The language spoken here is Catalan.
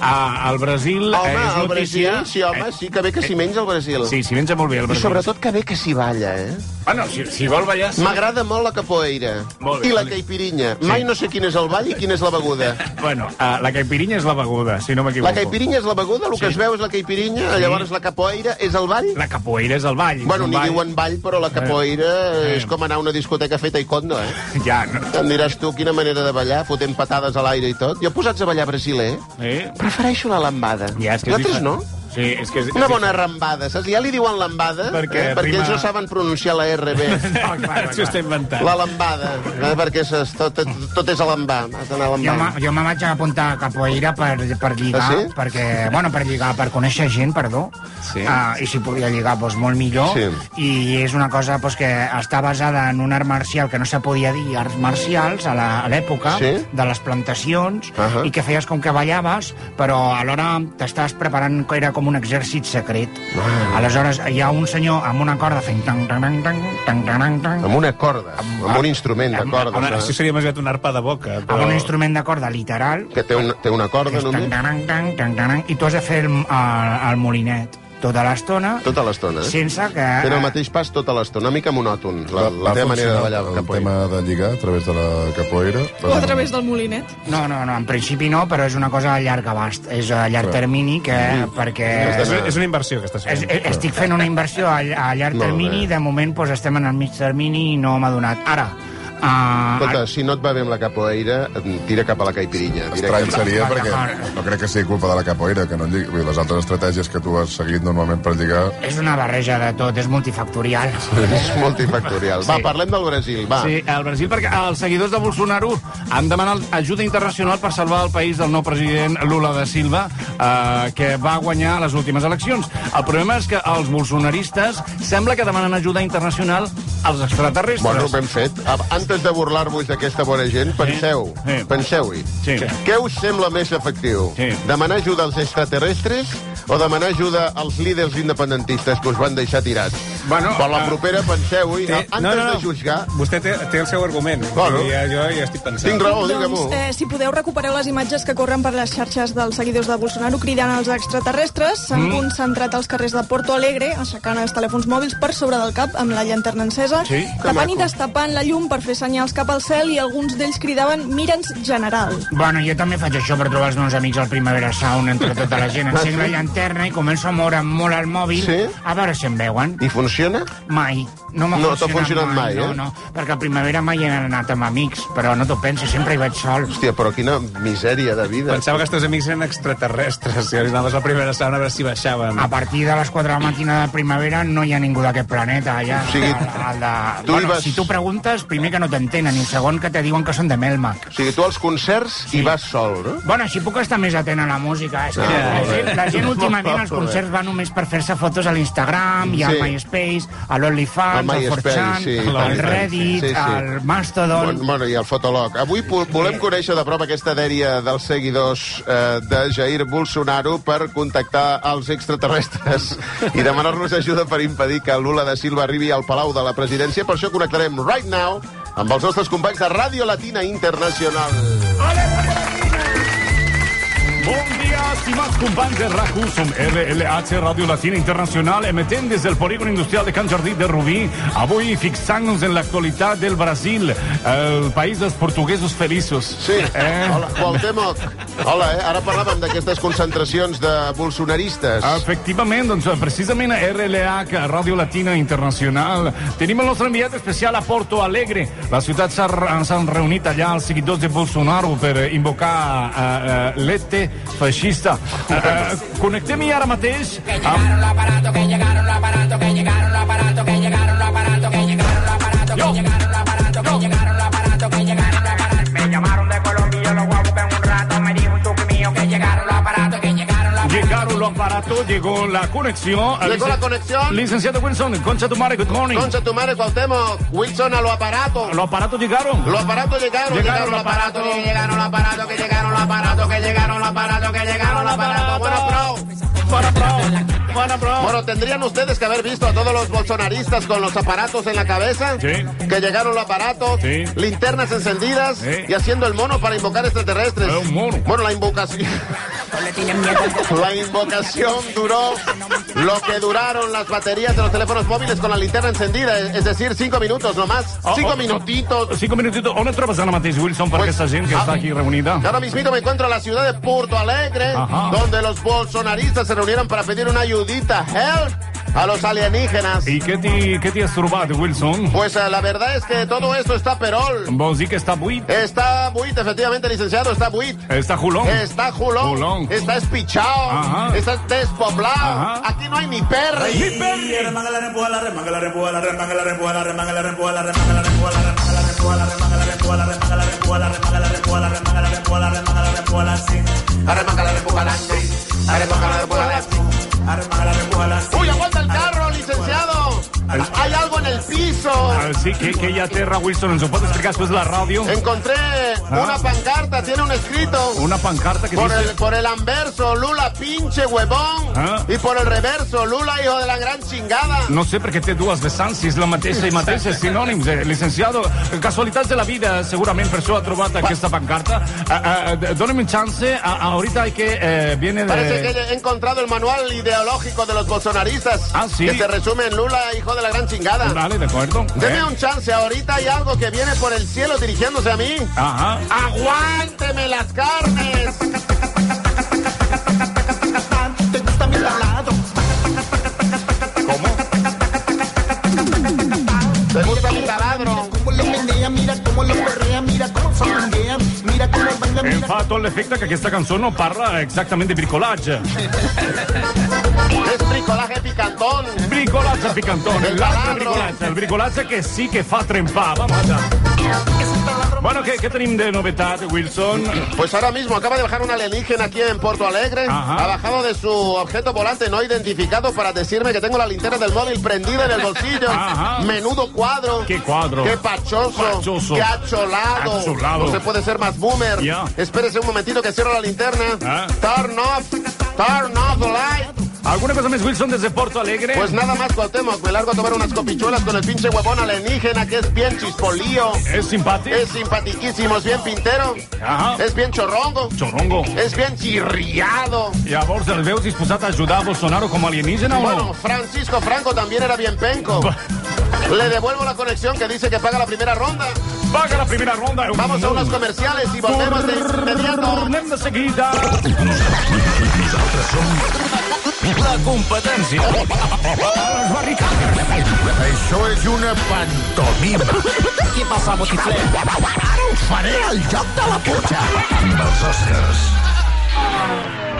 al Brasil home, és al notícia... Brasil, sí, home, sí, que bé que s'hi menja al Brasil. Sí, s'hi menja molt bé al I Brasil. sobretot que bé que s'hi balla, Bueno, si vol ballar... Sí. M'agrada molt la capoeira. Molt bé. I la caipirinha. Mai no sé quin és el ball i quina és la beguda. Bueno, la caipirinha és la beguda, si no m'equivoco. La caipirinha és la beguda, el que es veu és la caipirinha, llavors la capoeira és el ball? La capoeira és el ball. Bueno, n'hi diuen ball, però la capoeira és com anar a una discoteca a fer taekwondo, Ja, no. Em diràs tu quina manera de ballar, fotent patades a l'aire i tot. Jo posats a ballar brasiler, prefereixo la lambada. Ja, és que Nosaltres no? Sí, és que... Una bona rambada, saps? Ja li diuen lambada, perquè ells no saben pronunciar la RB. No, clar. Això està inventat. La lambada, perquè tot és a lambar. Jo me vaig apuntar a capoeira per lligar, perquè, bueno, per lligar, per conèixer gent, perdó, i si podia lligar, doncs molt millor, i és una cosa que està basada en un art marcial que no se podia dir arts marcials a l'època de les plantacions, i que feies com que ballaves, però alhora t'estaves preparant, era com un exèrcit secret. Aleshores, hi ha un senyor amb una corda fent amb una corda, amb un instrument de corda. Això seria més aviat una arpa de boca. Amb un instrument de corda literal. Que té una corda només. I tu has de fer el molinet tota l'estona. Tota l'estona, Sense que... Fent el mateix pas tota l'estona, una mica monòton, la teva manera de ballar el tema de lligar a través de la capoeira? O a través del molinet? No, en principi no, però és una cosa a llarg abast. És a llarg termini, perquè... És una inversió que estàs fent. Estic fent una inversió a llarg termini, de moment estem en el mig termini i no m'ha donat. Ara, escolta, si no et va bé amb la capoeira, tira cap a la caipirinha. Estrany seria, perquè no crec que sigui culpa de la capoeira, que no lligui. Les altres estratègies que tu has seguit normalment per lligar... És una barreja de tot, és multifactorial. És multifactorial. Va, parlem del Brasil, va. Sí, el Brasil, perquè els seguidors de Bolsonaro han demanat ajuda internacional per salvar el país del nou president Lula da Silva, que va guanyar les últimes eleccions. El problema és que els bolsonaristes sembla que demanen ajuda internacional als extraterrestres. Bueno, ben fet. Antes de burlar-vos d'aquesta bona gent, penseu-hi. Què us sembla més efectiu? Demanar ajuda als extraterrestres o demanar ajuda als líders independentistes que us van deixar tirats? Per la propera, penseu-hi. Antes de jutjar... Vostè té el seu argument. Jo ja estic pensant. Tinc raó, digue-m'ho. Si podeu, recupereu les imatges que corren per les xarxes dels seguidors de Bolsonaro cridant als extraterrestres. S'han concentrat als carrers de Porto Alegre, aixecant els telèfons mòbils per sobre del cap amb la llanterna encesa, tapant i destapant la llum per fer senyals cap al cel, i alguns d'ells cridaven «Mira'ns, general». Bueno, jo també faig això per trobar els meus amics al Primavera Sound entre tota la gent. Encenc la llanterna i començo a moure molt el mòbil a veure si em veuen. I funciona? Mai. No t'ha funcionat mai, No, perquè al Primavera mai he anat amb amics, però no t'ho pensis, sempre hi vaig sol. Hòstia, però quina misèria de vida. Pensava que els teus amics eren extraterrestres, si anaves al Primavera Sound a veure si baixaven. A partir de les 4 de la matina de Primavera no hi ha ningú d'aquest planeta, allà. O sigui, si tu preguntes, primer que no t'entenen, i segon que te diuen que són de Melmac. O sigui, tu als concerts hi vas sol, no? Bueno, així puc estar més atent a la música. La gent últimament als concerts va només per fer-se fotos a l'Instagram, i al MySpace, a l'OnlyFans, al 4chan, al Reddit, al Mastodon... Bueno, i al Fotolog. Avui volem conèixer de prop aquesta dèria dels seguidors de Jair Bolsonaro per contactar els extraterrestres i demanar-los ajuda per impedir que Lula da Silva arribi al Palau de la Presidència. Per això connectarem right now amb els nostres companys de Ràdio Latina Internacional. Bon dia, estimats companys de RAC1, som RLH, Ràdio Latina Internacional, emetent des del polígon industrial de Can Jardí de Rubí, avui fixant-nos en l'actualitat del Brasil, el país dels portuguesos feliços. Sí, hola, Cuauhtémoc. Hola, ara parlàvem d'aquestes concentracions de bolsonaristes. Efectivament, doncs precisament a RLH, Ràdio Latina Internacional, tenim el nostre enviat especial a Porto Alegre. La ciutat s'han reunit allà els seguidors de Bolsonaro per invocar l'ET feixista. Connectem-hi ara mateix amb... Llegaron los aparatos, llegó la conexión. Llegó la conexión. Licenciado Wilson, concha tu madre, good morning. Concha tu madre, Cuauhtémoc. Wilson, a los aparatos. Los aparatos llegaron. Los aparatos llegaron. Llegaron los aparatos, que llegaron los aparatos, que llegaron los aparatos, que llegaron los aparatos, que llegaron los aparatos. Bueno, pro. Havana, bro. Bueno, tendrían ustedes que haber visto a todos los bolsonaristas con los aparatos en la cabeza. Sí. Que llegaron los aparatos, sí, linternas encendidas, sí, y haciendo el mono para invocar extraterrestres. Un mono. Bueno, la invocación... La invocación duró lo que duraron las baterías de los teléfonos móviles con la linterna encendida, es decir, 5 minutos nomás. 5 minutitos. 5 minutitos. On et trobes ara mateix, Wilson, per aquesta gent que està aquí reunida? Ahora mismito me encuentro en la ciudad de Porto Alegre, donde los bolsonaristas se reunieron para pedir una ayudita, help, a los alienígenas. I què t'hi has trobat, Wilson? Pues la verdad es que todo esto está perol. Vols dir que està buit? Está buit, efectivamente, licenciado, está buit. Està julón? Está julón. Está espichado. Está despoblado. Aquí no hay ni perro. Ni perro. Uy, aguanta el carro, licenciado. Hay algo en el piso. Sí, que hi ha terra, Wilson. Ens ho pot explicar després de la ràdio? Encontré una pancarta, tiene un escrito. Una pancarta que dice... Por el anverso, Lula pinche huevón. Y por el reverso, Lula hijo de la gran chingada. No sé perquè té dues vessants, si és la mateixa i mateixa, sinònims. Licenciado, casualitats de la vida, segurament per això ha trobat aquesta pancarta. Dóname un chance, ahorita hay que... viene de... Parece que he encontrado el manual ideológico de los bolsonaristas. Sí. Que se resume en Lula, hijo de la gran chingada. Vale, de acuerdo. Deme un chance, ahorita hay algo que viene por el cielo dirigiéndose a mí. Ajá. ¡Aguánteme las carnes! ¿Te gusta mi taladro? ¿Cómo? ¿Te gusta mi taladro? Cómo lo menea, mira cómo lo perrea, mira cómo sonríe, mira cómo baila, Em fa tot l'efecte que aquesta cançó no parla exactament de bricolatge. És bricolaje picantón. Bricolatge picantón. El bricolatge que sí que fa trempar. Vamos allá. Bueno, ¿qué tenim de novedad, Wilson? Pues ahora mismo acaba de bajar un alienígena aquí en Porto Alegre. Ha bajado de su objeto volante no identificado para decirme que tengo la linterna del móvil prendida en el bolsillo. Menudo cuadro. ¿Qué cuadro? Qué pachoso. Qué acholado. No se puede ser más boomer. Espérese un momentito que cierro la linterna. Turn off the light. ¿Alguna cosa más, Wilson, desde Porto Alegre? Pues nada más, Cuauhtémoc. Me largo a tomar unas copichuelas con el pinche huevón alienígena, que es bien chispolío. ¿Es simpático? Es simpatiquísimo, es bien pintero. Es bien chorrongo. Es bien chirriado. Llavors, el veus disposat a ajudar a Bolsonaro como alienígena o no? Bueno, Francisco Franco también era bien penco. Le devuelvo la conexión que dice que paga la primera ronda. Paga la primera ronda. Vamos a unos comerciales y volvemos de inmediato. Tornem de seguida. La competència. Les barricades. Això és una pantomima. ¿Qué pasa, botifler? Ara us faré el joc de la putxa. Amb els Oscars.